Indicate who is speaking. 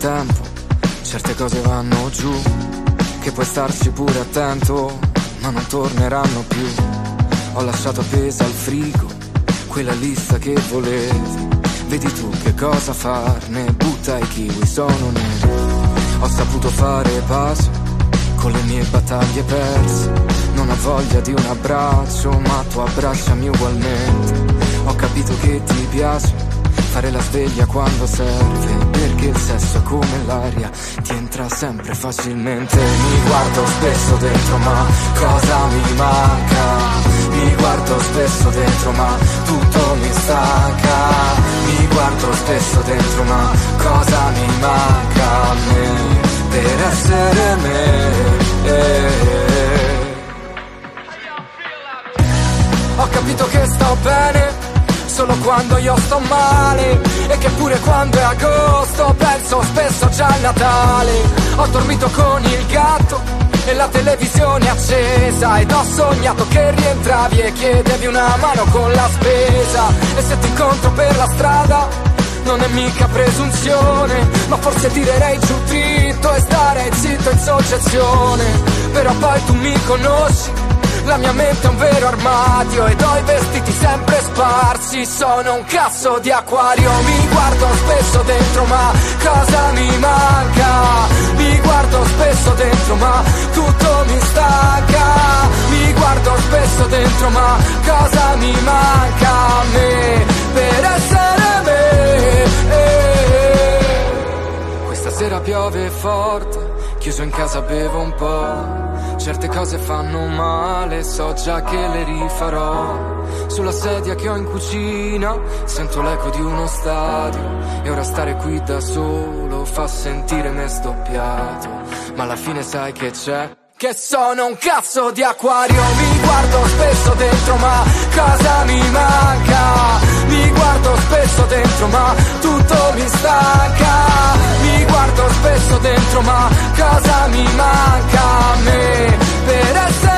Speaker 1: tempo certe cose vanno giù, che puoi starci pure attento, ma non torneranno più. Ho lasciato appesa al frigo quella lista che volevi, vedi tu che cosa farne, butta i kiwi, sono neri. Ho saputo fare pace con le mie battaglie perse, non ho voglia di un abbraccio, ma tu abbracciami ugualmente. Ho capito che ti piace fare la sveglia quando serve, perché il sesso è come l'aria, ti entra sempre facilmente. Mi guardo spesso dentro, ma cosa mi manca? Mi guardo spesso dentro, ma tutto mi stanca. Mi guardo spesso dentro, ma cosa mi manca a me per essere me? Ho capito che sto bene solo quando io sto male, e che pure quando è agosto penso spesso già al Natale. Ho dormito con il gatto e la televisione accesa, ed ho sognato che rientravi e chiedevi una mano con la spesa. E se ti incontro per la strada non è mica presunzione, ma forse tirerei giù dritto e starei zitto in soggezione. Però poi tu mi conosci, la mia mente è un vero armadio ed ho i vestiti sempre sparsi, sono un cazzo di acquario. Mi guardo spesso dentro, ma cosa mi manca? Mi guardo spesso dentro, ma tutto mi stanca. Mi guardo spesso dentro, ma cosa mi manca a me per essere me? Questa sera piove forte, chiuso in casa bevo un po'. Certe cose fanno male, so già che le rifarò. Sulla sedia che ho in cucina sento l'eco di uno stadio, e ora stare qui da solo fa sentire me sdoppiato. Ma alla fine sai che c'è? Che sono un cazzo di acquario. Mi guardo spesso dentro, ma cosa mi manca? Mi guardo spesso dentro, ma tutto mi stanca. Mi guardo spesso dentro, ma cosa mi manca a me per essere